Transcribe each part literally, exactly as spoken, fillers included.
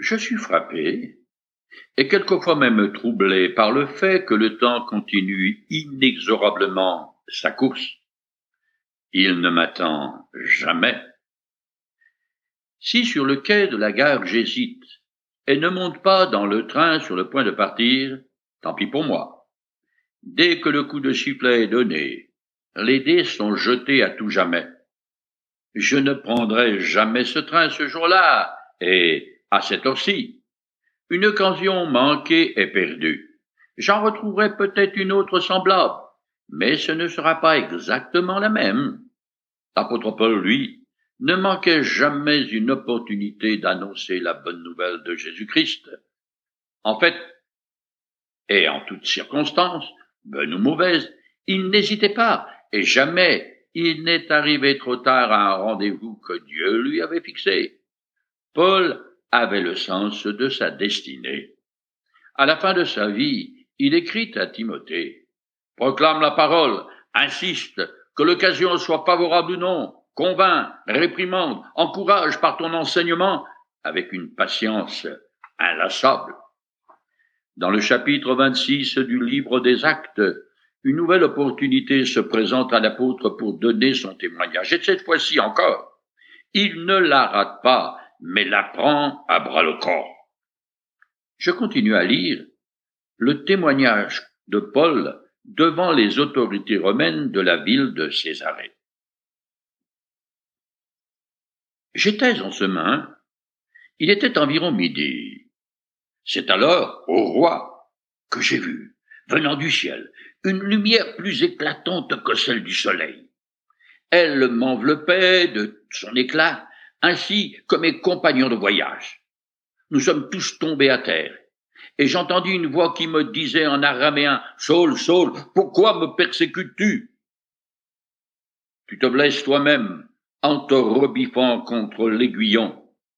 Je suis frappé, et quelquefois même troublé par le fait que le temps continue inexorablement sa course. Il ne m'attend jamais. Si sur le quai de la gare j'hésite et ne monte pas dans le train sur le point de partir, tant pis pour moi. Dès que le coup de sifflet est donné, les dés sont jetés à tout jamais. Je ne prendrai jamais ce train ce jour-là, et à cette heure-ci. Une occasion manquée est perdue. J'en retrouverai peut-être une autre semblable, mais ce ne sera pas exactement la même. L'apôtre Paul, lui, ne manquait jamais une opportunité d'annoncer la bonne nouvelle de Jésus-Christ. En fait, et en toutes circonstances, bonnes ou mauvaises, il n'hésitait pas, et jamais il n'est arrivé trop tard à un rendez-vous que Dieu lui avait fixé. Paul avait le sens de sa destinée. À la fin de sa vie, il écrit à Timothée, « Proclame la parole, insiste, que l'occasion soit favorable ou non, convainc, réprimande, encourage par ton enseignement, avec une patience inlassable. » Dans le chapitre vingt-six du livre des Actes, une nouvelle opportunité se présente à l'apôtre pour donner son témoignage. Et cette fois-ci encore, il ne la rate pas, mais la prend à bras-le-corps. Je continue à lire le témoignage de Paul devant les autorités romaines de la ville de Césarée. J'étais en chemin, il était environ midi. C'est alors, ô roi, que j'ai vu, venant du ciel, une lumière plus éclatante que celle du soleil. Elle m'enveloppait de son éclat, ainsi que mes compagnons de voyage. Nous sommes tous tombés à terre, et j'entendis une voix qui me disait en araméen, « Saul, Saul, pourquoi me persécutes-tu? Tu te blesses toi-même en te rebiffant contre l'aiguillon. »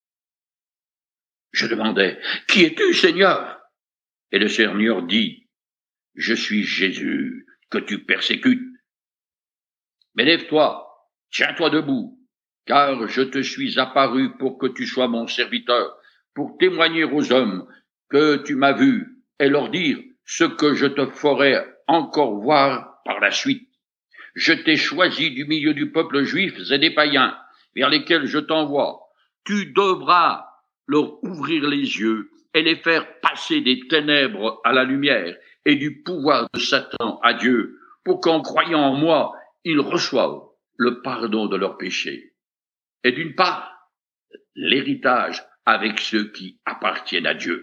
Je demandai, « Qui es-tu, Seigneur ?» Et le Seigneur dit, « Je suis Jésus que tu persécutes. Mais lève-toi, tiens-toi debout, car je te suis apparu pour que tu sois mon serviteur, pour témoigner aux hommes que tu m'as vu et leur dire ce que je te ferai encore voir par la suite. Je t'ai choisi du milieu du peuple juif et des païens, vers lesquels je t'envoie. Tu devras leur ouvrir les yeux et les faire passer des ténèbres à la lumière et du pouvoir de Satan à Dieu, pour qu'en croyant en moi, ils reçoivent le pardon de leurs péchés. Et d'une part, l'héritage avec ceux qui appartiennent à Dieu. »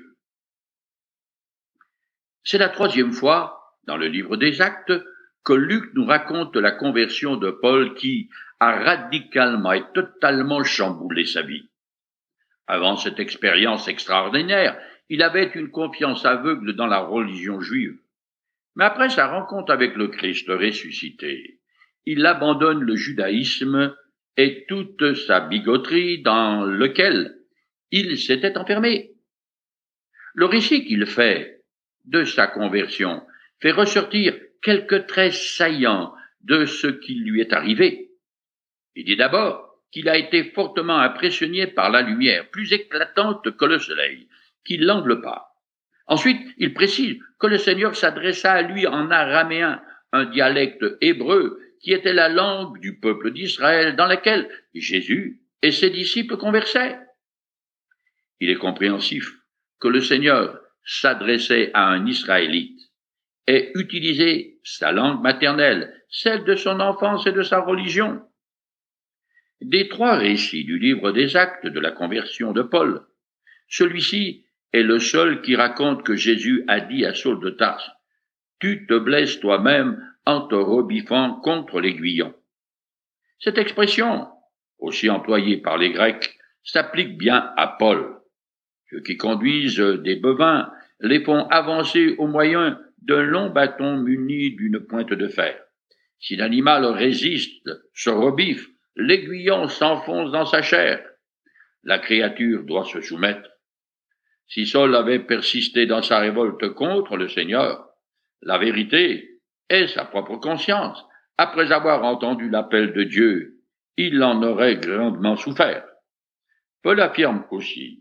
C'est la troisième fois, dans le livre des Actes, que Luc nous raconte la conversion de Paul qui a radicalement et totalement chamboulé sa vie. Avant cette expérience extraordinaire, il avait une confiance aveugle dans la religion juive. Mais après sa rencontre avec le Christ ressuscité, il abandonne le judaïsme et toute sa bigoterie dans lequel il s'était enfermé. Le récit qu'il fait de sa conversion fait ressortir quelques traits saillants de ce qui lui est arrivé. Il dit d'abord qu'il a été fortement impressionné par la lumière, plus éclatante que le soleil, qui l'enveloppa. Ensuite, il précise que le Seigneur s'adressa à lui en araméen, un dialecte hébreu qui était la langue du peuple d'Israël dans laquelle Jésus et ses disciples conversaient. Il est compréhensif que le Seigneur s'adressait à un Israélite et utilisait sa langue maternelle, celle de son enfance et de sa religion. Des trois récits du livre des Actes de la conversion de Paul, celui-ci est le seul qui raconte que Jésus a dit à Saul de Tarse, « Tu te blesses toi-même en te rebiffant contre l'aiguillon. » Cette expression, aussi employée par les Grecs, s'applique bien à Paul. Ceux qui conduisent des bovins les font avancer au moyen d'un long bâton muni d'une pointe de fer. Si l'animal résiste, se rebiffe, l'aiguillon s'enfonce dans sa chair. La créature doit se soumettre. Si Saul avait persisté dans sa révolte contre le Seigneur, la vérité est sa propre conscience. Après avoir entendu l'appel de Dieu, il en aurait grandement souffert. Paul affirme aussi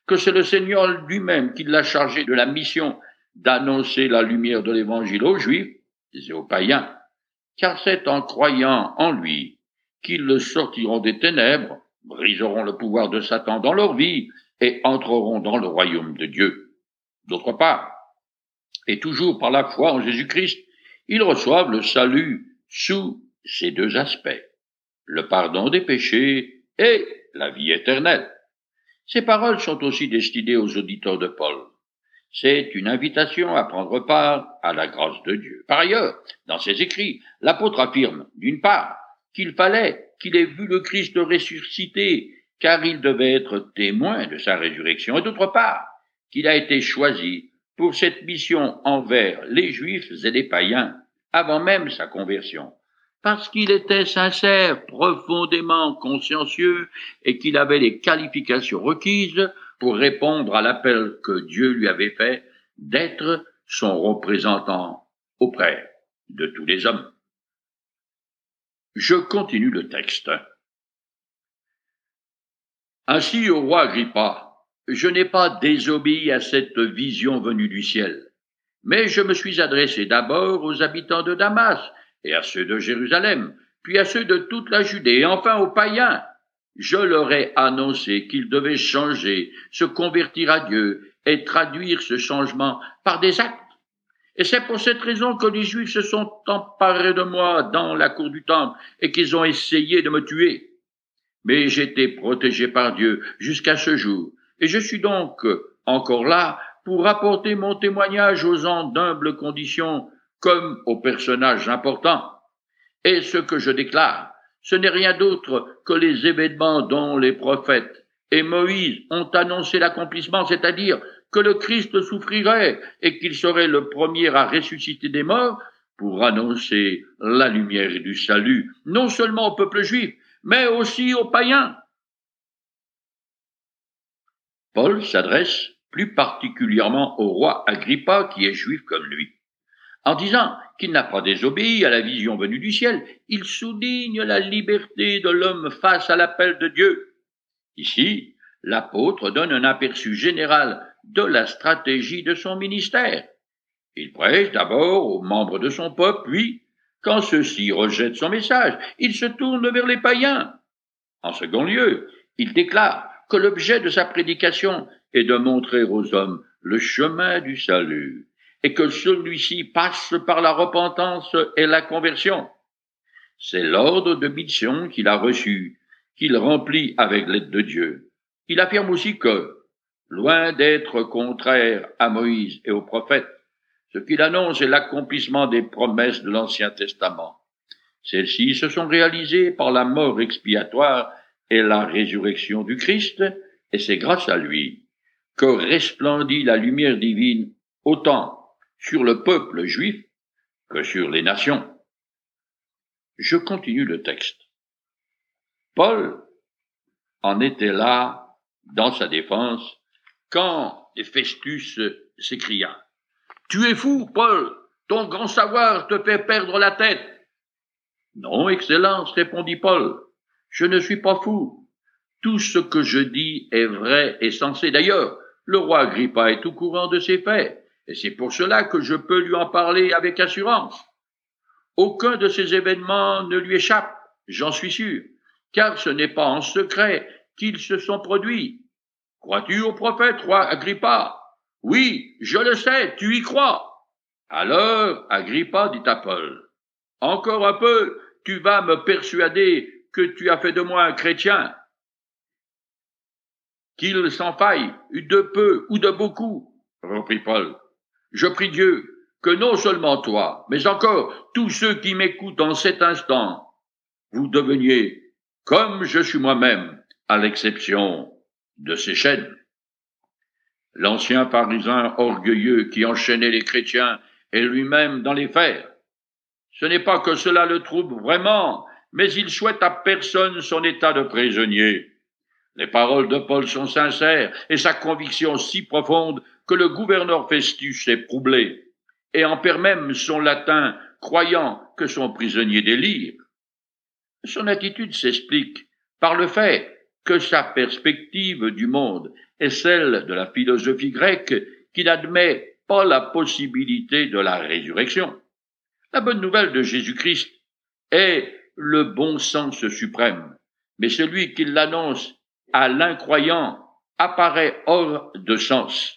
que c'est le Seigneur lui-même qui l'a chargé de la mission d'annoncer la lumière de l'Évangile aux Juifs et aux païens, car c'est en croyant en lui qu'ils le sortiront des ténèbres, briseront le pouvoir de Satan dans leur vie et entreront dans le royaume de Dieu. D'autre part, et toujours par la foi en Jésus-Christ, ils reçoivent le salut sous ces deux aspects, le pardon des péchés et la vie éternelle. Ces paroles sont aussi destinées aux auditeurs de Paul. C'est une invitation à prendre part à la grâce de Dieu. Par ailleurs, dans ses écrits, l'apôtre affirme, d'une part, qu'il fallait qu'il ait vu le Christ ressuscité, car il devait être témoin de sa résurrection, et d'autre part, qu'il a été choisi pour cette mission envers les Juifs et les païens, avant même sa conversion, parce qu'il était sincère, profondément consciencieux, et qu'il avait les qualifications requises pour répondre à l'appel que Dieu lui avait fait d'être son représentant auprès de tous les hommes. Je continue le texte. Ainsi, au roi Agrippa, je n'ai pas désobéi à cette vision venue du ciel, mais je me suis adressé d'abord aux habitants de Damas et à ceux de Jérusalem, puis à ceux de toute la Judée, et enfin aux païens. Je leur ai annoncé qu'ils devaient changer, se convertir à Dieu et traduire ce changement par des actes. Et c'est pour cette raison que les Juifs se sont emparés de moi dans la cour du temple et qu'ils ont essayé de me tuer. Mais j'étais protégé par Dieu jusqu'à ce jour, et je suis donc encore là pour apporter mon témoignage aux gens d'humble condition comme aux personnages importants. Et ce que je déclare, ce n'est rien d'autre que les événements dont les prophètes et Moïse ont annoncé l'accomplissement, c'est-à-dire que le Christ souffrirait et qu'il serait le premier à ressusciter des morts pour annoncer la lumière du salut, non seulement au peuple juif, mais aussi aux païens. Paul s'adresse plus particulièrement au roi Agrippa, qui est juif comme lui. En disant qu'il n'a pas désobéi à la vision venue du ciel, il souligne la liberté de l'homme face à l'appel de Dieu. Ici, l'apôtre donne un aperçu général de la stratégie de son ministère. Il prêche d'abord aux membres de son peuple, puis, quand ceux-ci rejettent son message, il se tourne vers les païens. En second lieu, il déclare que l'objet de sa prédication est de montrer aux hommes le chemin du salut, et que celui-ci passe par la repentance et la conversion. C'est l'ordre de mission qu'il a reçu, qu'il remplit avec l'aide de Dieu. Il affirme aussi que, loin d'être contraire à Moïse et aux prophètes, ce qu'il annonce est l'accomplissement des promesses de l'Ancien Testament. Celles-ci se sont réalisées par la mort expiatoire et la résurrection du Christ, et c'est grâce à lui que resplendit la lumière divine autant sur le peuple juif que sur les nations. Je continue le texte. Paul en était là dans sa défense quand Festus s'écria « Tu es fou, Paul, ton grand savoir te fait perdre la tête. » « Non, Excellence, répondit Paul, je ne suis pas fou. Tout ce que je dis est vrai et sensé. D'ailleurs, le roi Agrippa est au courant de ces faits, et c'est pour cela que je peux lui en parler avec assurance. Aucun de ces événements ne lui échappe, j'en suis sûr, car ce n'est pas en secret qu'ils se sont produits. Crois-tu au prophète, roi Agrippa? Oui, je le sais, tu y crois. Alors, Agrippa dit à Paul, encore un peu, tu vas me persuader que tu as fait de moi un chrétien. Qu'il s'en faille, de peu ou de beaucoup, reprit Paul. Je prie Dieu que non seulement toi, mais encore tous ceux qui m'écoutent en cet instant, vous deveniez comme je suis moi-même, à l'exception de ces chaînes. L'ancien pharisien orgueilleux qui enchaînait les chrétiens est lui-même dans les fers. Ce n'est pas que cela le trouble vraiment, mais il souhaite à personne son état de prisonnier. Les paroles de Paul sont sincères et sa conviction si profonde que le gouverneur Festus est troublé et en perd même son latin, croyant que son prisonnier délire. Son attitude s'explique par le fait que sa perspective du monde est celle de la philosophie grecque qui n'admet pas la possibilité de la résurrection. La bonne nouvelle de Jésus-Christ est le bon sens suprême, mais celui qui l'annonce à l'incroyant apparaît hors de sens.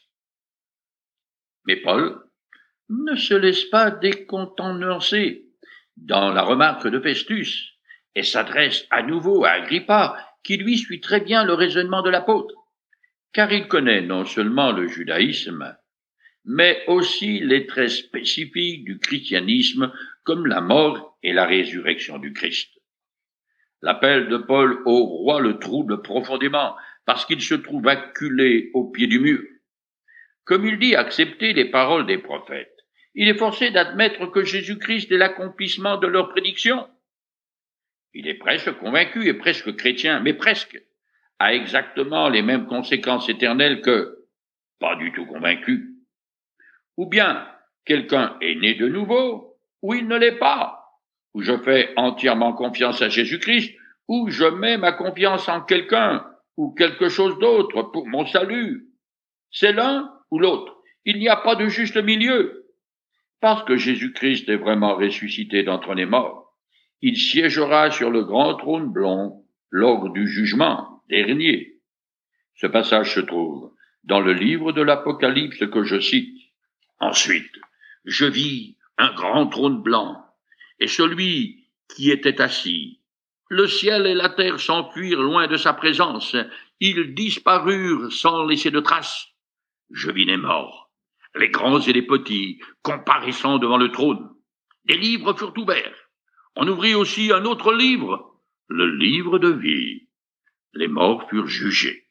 Mais Paul ne se laisse pas décontenancer dans la remarque de Festus et s'adresse à nouveau à Agrippa, qui lui suit très bien le raisonnement de l'apôtre, car il connaît non seulement le judaïsme, mais aussi les traits spécifiques du christianisme comme la mort et la résurrection du Christ. L'appel de Paul au roi le trouble profondément parce qu'il se trouve acculé au pied du mur. Comme il dit accepter les paroles des prophètes, il est forcé d'admettre que Jésus-Christ est l'accomplissement de leurs prédictions. Il est presque convaincu et presque chrétien, mais presque, a exactement les mêmes conséquences éternelles que pas du tout convaincu. Ou bien quelqu'un est né de nouveau, ou il ne l'est pas, ou je fais entièrement confiance à Jésus-Christ, ou je mets ma confiance en quelqu'un ou quelque chose d'autre pour mon salut. C'est l'un ou l'autre. Il n'y a pas de juste milieu. Parce que Jésus-Christ est vraiment ressuscité d'entre les morts, il siégera sur le grand trône blanc lors du jugement dernier. Ce passage se trouve dans le livre de l'Apocalypse que je cite. Ensuite, je vis un grand trône blanc, et celui qui était assis. Le ciel et la terre s'enfuirent loin de sa présence, ils disparurent sans laisser de traces. Je vis les morts, les grands et les petits, comparaissant devant le trône. Des livres furent ouverts. On ouvrit aussi un autre livre, le livre de vie. Les morts furent jugés.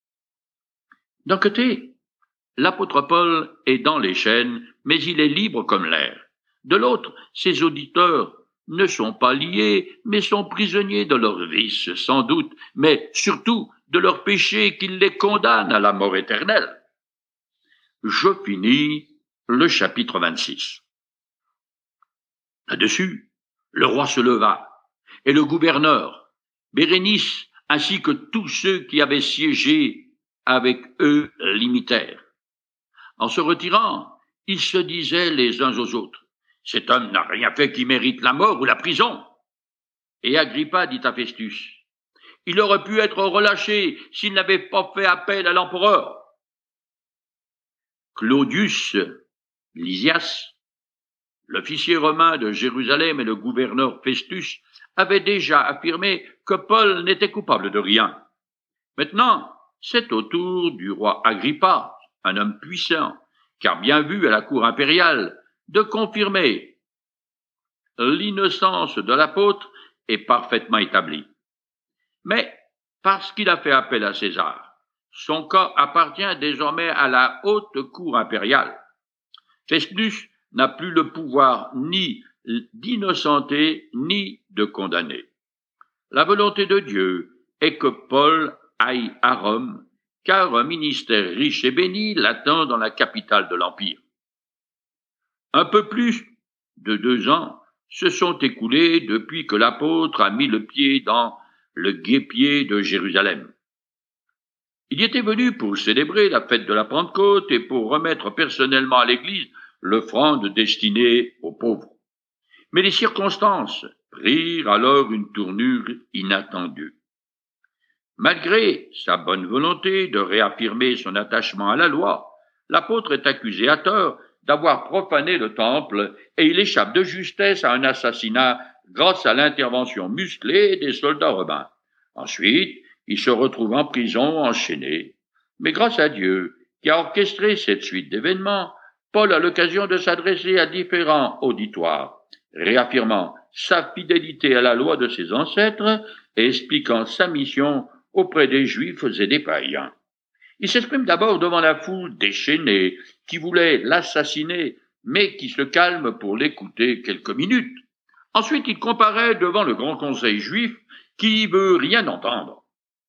D'un côté, l'apôtre Paul est dans les chaînes, mais il est libre comme l'air. De l'autre, ses auditeurs ne sont pas liés, mais sont prisonniers de leurs vices, sans doute, mais surtout de leurs péchés qui les condamnent à la mort éternelle. Je finis le chapitre vingt-six. Là-dessus, le roi se leva, et le gouverneur, Bérénice, ainsi que tous ceux qui avaient siégé avec eux, l'imitèrent. En se retirant, ils se disaient les uns aux autres, « Cet homme n'a rien fait qui mérite la mort ou la prison. » Et Agrippa dit à Festus, « Il aurait pu être relâché s'il n'avait pas fait appel à l'empereur. » Claudius Lysias, l'officier romain de Jérusalem et le gouverneur Festus, avaient déjà affirmé que Paul n'était coupable de rien. Maintenant, c'est au tour du roi Agrippa, un homme puissant, car bien vu à la cour impériale, de confirmer l'innocence de l'apôtre est parfaitement établie. Mais parce qu'il a fait appel à César, son cas appartient désormais à la haute cour impériale. Festus n'a plus le pouvoir ni d'innocenter ni de condamner. La volonté de Dieu est que Paul aille à Rome, car un ministère riche et béni l'attend dans la capitale de l'Empire. Un peu plus de deux ans se sont écoulés depuis que l'apôtre a mis le pied dans le guêpier de Jérusalem. Il y était venu pour célébrer la fête de la Pentecôte et pour remettre personnellement à l'Église l'offrande destinée aux pauvres. Mais les circonstances prirent alors une tournure inattendue. Malgré sa bonne volonté de réaffirmer son attachement à la loi, l'apôtre est accusé à tort d'avoir profané le temple et il échappe de justesse à un assassinat grâce à l'intervention musclée des soldats romains. Ensuite, il se retrouve en prison, enchaîné. Mais grâce à Dieu, qui a orchestré cette suite d'événements, Paul a l'occasion de s'adresser à différents auditoires, réaffirmant sa fidélité à la loi de ses ancêtres et expliquant sa mission auprès des Juifs et des païens. Il s'exprime d'abord devant la foule déchaînée qui voulait l'assassiner, mais qui se calme pour l'écouter quelques minutes. Ensuite, il comparaît devant le grand conseil juif qui veut rien entendre.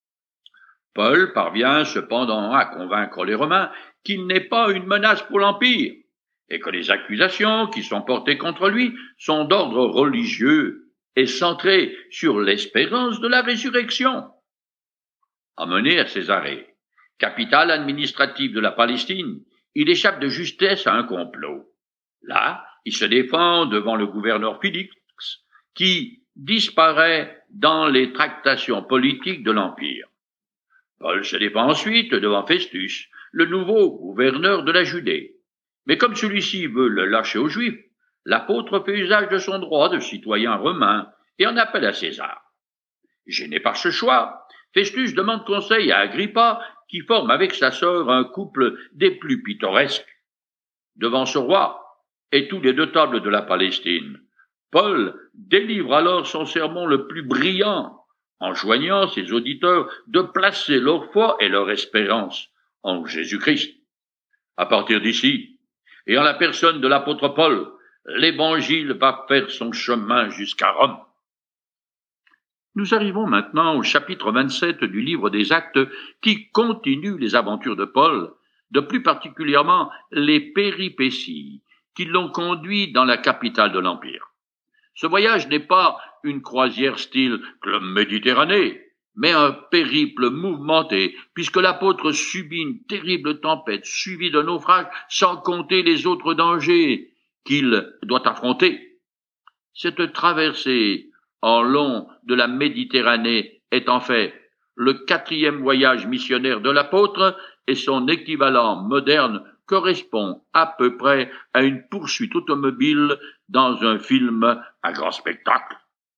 Paul parvient cependant à convaincre les Romains qu'il n'est pas une menace pour l'Empire et que les accusations qui sont portées contre lui sont d'ordre religieux et centrées sur l'espérance de la résurrection. Emmené à Césarée, Capitale administrative de la Palestine, il échappe de justesse à un complot. Là, il se défend devant le gouverneur Félix, qui disparaît dans les tractations politiques de l'Empire. Paul se défend ensuite devant Festus, le nouveau gouverneur de la Judée. Mais comme celui-ci veut le lâcher aux Juifs, l'apôtre fait usage de son droit de citoyen romain et en appelle à César. Gêné par ce choix, Festus demande conseil à Agrippa, qui forme avec sa sœur un couple des plus pittoresques. Devant ce roi et tous les notables de la Palestine, Paul délivre alors son sermon le plus brillant, enjoignant ses auditeurs de placer leur foi et leur espérance en Jésus-Christ. À partir d'ici, et en la personne de l'apôtre Paul, l'Évangile va faire son chemin jusqu'à Rome. Nous arrivons maintenant au chapitre vingt-sept du livre des Actes qui continue les aventures de Paul, de plus particulièrement les péripéties qui l'ont conduit dans la capitale de l'Empire. Ce voyage n'est pas une croisière style Club Méditerranée, mais un périple mouvementé, puisque l'apôtre subit une terrible tempête suivie d'un naufrage, sans compter les autres dangers qu'il doit affronter. Cette traversée en long de la Méditerranée est en fait le quatrième voyage missionnaire de l'apôtre, et son équivalent moderne correspond à peu près à une poursuite automobile dans un film à grand spectacle.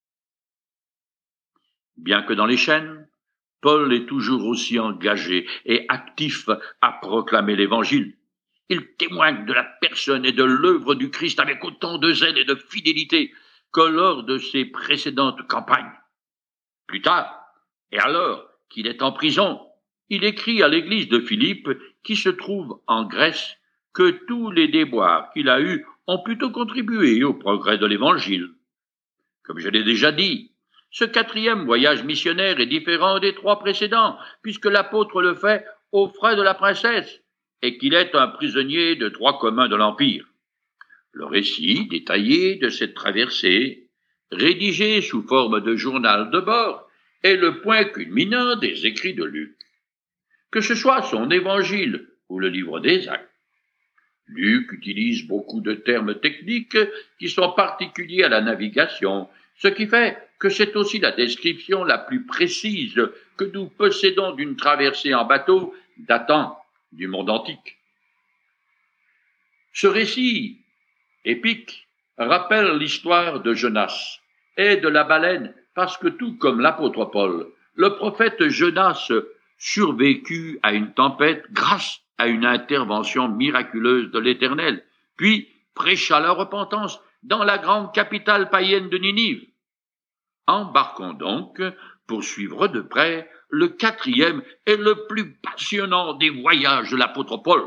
Bien que dans les chaînes, Paul est toujours aussi engagé et actif à proclamer l'Évangile. Il témoigne de la personne et de l'œuvre du Christ avec autant de zèle et de fidélité que lors de ses précédentes campagnes. Plus tard, et alors qu'il est en prison, il écrit à l'église de Philippe, qui se trouve en Grèce, que tous les déboires qu'il a eus ont plutôt contribué au progrès de l'Évangile. Comme je l'ai déjà dit, ce quatrième voyage missionnaire est différent des trois précédents, puisque l'apôtre le fait aux frais de la princesse, et qu'il est un prisonnier de droit commun de l'Empire. Le récit détaillé de cette traversée, rédigé sous forme de journal de bord, est le point culminant des écrits de Luc. Que ce soit son évangile ou le livre des Actes, Luc utilise beaucoup de termes techniques qui sont particuliers à la navigation, ce qui fait que c'est aussi la description la plus précise que nous possédons d'une traversée en bateau datant du monde antique. Ce récit épique rappelle l'histoire de Jonas et de la baleine, parce que tout comme l'apôtre Paul, le prophète Jonas survécut à une tempête grâce à une intervention miraculeuse de l'Éternel, puis prêcha la repentance dans la grande capitale païenne de Ninive. Embarquons donc pour suivre de près le quatrième et le plus passionnant des voyages de l'apôtre Paul.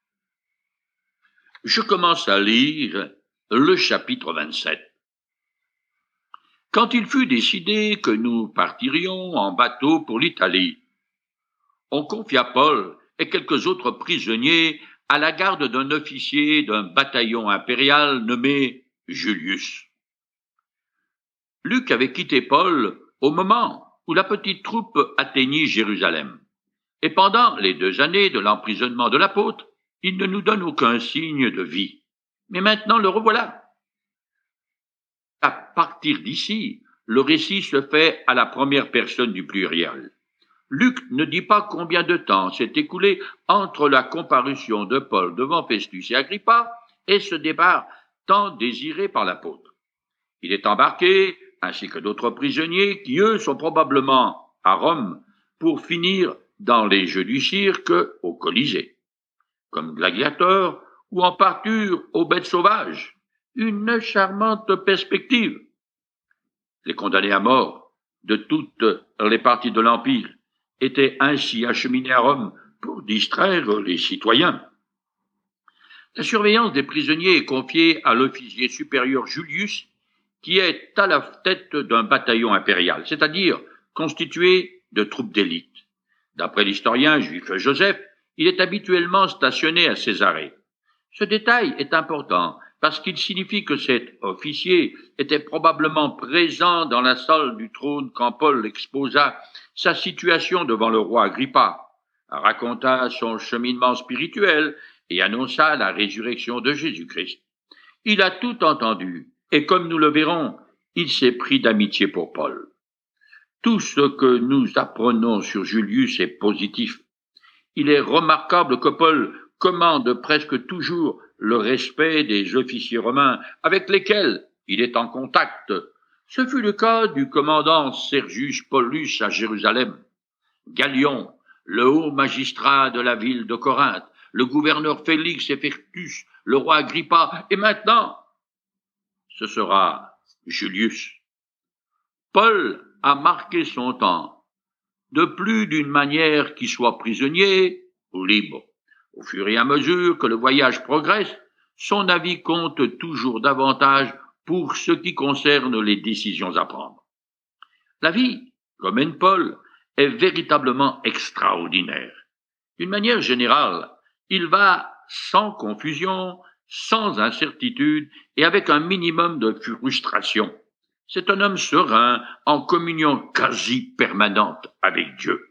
Je commence à lire le chapitre vingt-sept. Quand il fut décidé que nous partirions en bateau pour l'Italie, on confia Paul et quelques autres prisonniers à la garde d'un officier d'un bataillon impérial nommé Julius. Luc avait quitté Paul au moment où la petite troupe atteignit Jérusalem. Et pendant les deux années de l'emprisonnement de l'apôtre, il ne nous donne aucun signe de vie. Mais maintenant le revoilà. À partir d'ici, le récit se fait à la première personne du pluriel. Luc ne dit pas combien de temps s'est écoulé entre la comparution de Paul devant Festus et Agrippa et ce départ tant désiré par l'apôtre. Il est embarqué, ainsi que d'autres prisonniers, qui eux sont probablement à Rome pour finir dans les jeux du cirque au Colisée, comme gladiateurs ou en pâture aux bêtes sauvages. Une charmante perspective. Les condamnés à mort de toutes les parties de l'Empire étaient ainsi acheminés à Rome pour distraire les citoyens. La surveillance des prisonniers est confiée à l'officier supérieur Julius, qui est à la tête d'un bataillon impérial, c'est-à-dire constitué de troupes d'élite. D'après l'historien juif Joseph, il est habituellement stationné à Césarée. Ce détail est important parce qu'il signifie que cet officier était probablement présent dans la salle du trône quand Paul exposa sa situation devant le roi Agrippa, raconta son cheminement spirituel et annonça la résurrection de Jésus-Christ. Il a tout entendu, et comme nous le verrons, il s'est pris d'amitié pour Paul. Tout ce que nous apprenons sur Julius est positif. Il est remarquable que Paul commande presque toujours le respect des officiers romains avec lesquels il est en contact. Ce fut le cas du commandant Sergius Paulus à Jérusalem, Gallion, le haut magistrat de la ville de Corinthe, le gouverneur Félix et Festus, le roi Agrippa, et maintenant, ce sera Julius. Paul a marqué son temps, de plus d'une manière qui soit prisonnier ou libre. Au fur et à mesure que le voyage progresse, son avis compte toujours davantage pour ce qui concerne les décisions à prendre. La vie, comme mène Paul, est véritablement extraordinaire. D'une manière générale, il va sans confusion, sans incertitude et avec un minimum de frustration. C'est un homme serein, en communion quasi permanente avec Dieu.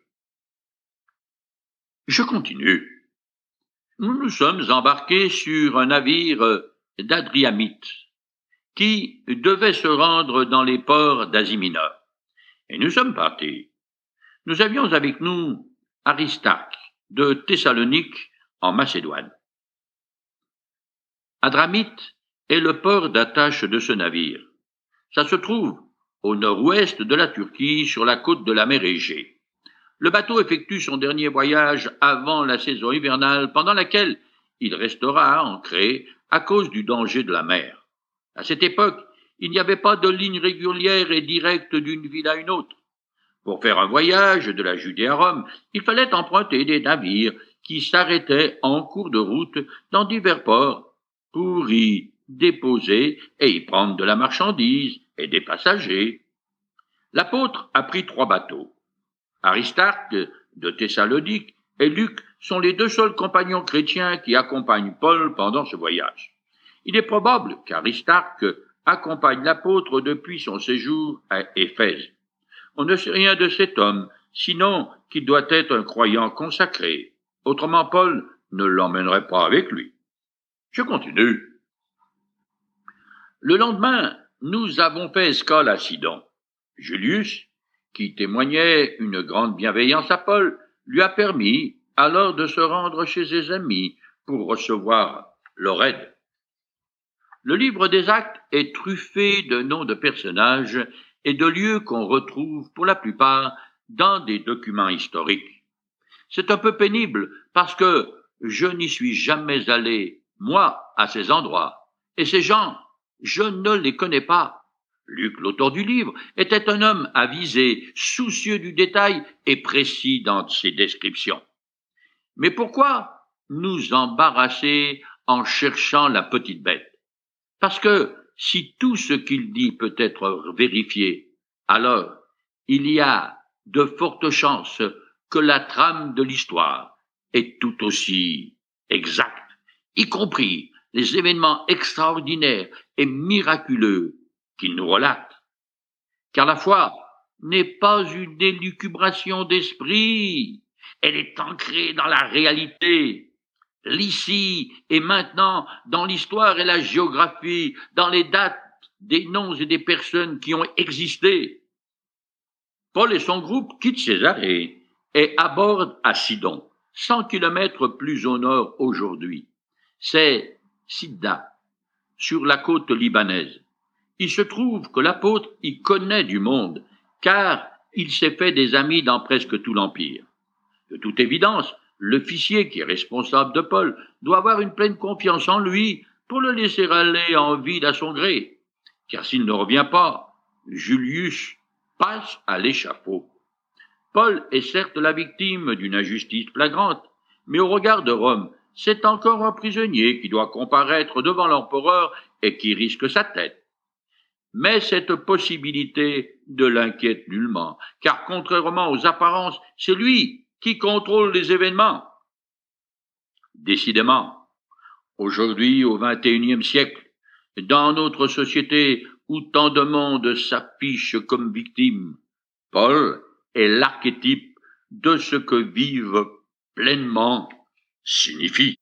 Je continue. Nous nous sommes embarqués sur un navire d'Adriamite qui devait se rendre dans les ports d'Asie mineure. Et nous sommes partis. Nous avions avec nous Aristarque de Thessalonique en Macédoine. Adramite est le port d'attache de ce navire. Ça se trouve au nord-ouest de la Turquie, sur la côte de la mer Égée. Le bateau effectue son dernier voyage avant la saison hivernale, pendant laquelle il restera ancré à cause du danger de la mer. À cette époque, il n'y avait pas de ligne régulière et directe d'une ville à une autre. Pour faire un voyage de la Judée à Rome, il fallait emprunter des navires qui s'arrêtaient en cours de route dans divers ports pour y déposer et y prendre de la marchandise et des passagers. L'apôtre a pris trois bateaux. Aristarque de Thessalonique et Luc sont les deux seuls compagnons chrétiens qui accompagnent Paul pendant ce voyage. Il est probable qu'Aristarque accompagne l'apôtre depuis son séjour à Éphèse. On ne sait rien de cet homme, sinon qu'il doit être un croyant consacré. Autrement, Paul ne l'emmènerait pas avec lui. Je continue. Le lendemain, nous avons fait escale à Sidon. Julius, qui témoignait une grande bienveillance à Paul, lui a permis alors de se rendre chez ses amis pour recevoir leur aide. Le livre des Actes est truffé de noms de personnages et de lieux qu'on retrouve pour la plupart dans des documents historiques. C'est un peu pénible parce que je n'y suis jamais allé, moi, à ces endroits, et ces gens, je ne les connais pas. Luc, l'auteur du livre, était un homme avisé, soucieux du détail et précis dans ses descriptions. Mais pourquoi nous embarrasser en cherchant la petite bête? Parce que si tout ce qu'il dit peut être vérifié, alors il y a de fortes chances que la trame de l'histoire est tout aussi exacte, y compris les événements extraordinaires et miraculeux qu'il nous relate. Car la foi n'est pas une élucubration d'esprit, elle est ancrée dans la réalité, l'ici et maintenant, dans l'histoire et la géographie, dans les dates des noms et des personnes qui ont existé. Paul et son groupe quittent Césarée et abordent à Sidon, cent kilomètres plus au nord aujourd'hui. C'est Sidda, sur la côte libanaise. Il se trouve que l'apôtre y connaît du monde, car il s'est fait des amis dans presque tout l'Empire. De toute évidence, l'officier qui est responsable de Paul doit avoir une pleine confiance en lui pour le laisser aller en ville à son gré. Car s'il ne revient pas, Julius passe à l'échafaud. Paul est certes la victime d'une injustice flagrante, mais au regard de Rome, c'est encore un prisonnier qui doit comparaître devant l'empereur et qui risque sa tête. Mais cette possibilité ne l'inquiète nullement, car contrairement aux apparences, c'est lui qui contrôle les événements. Décidément, aujourd'hui, au vingt et unième siècle, dans notre société où tant de monde s'affiche comme victime, Paul est l'archétype de ce que vivent pleinement signifie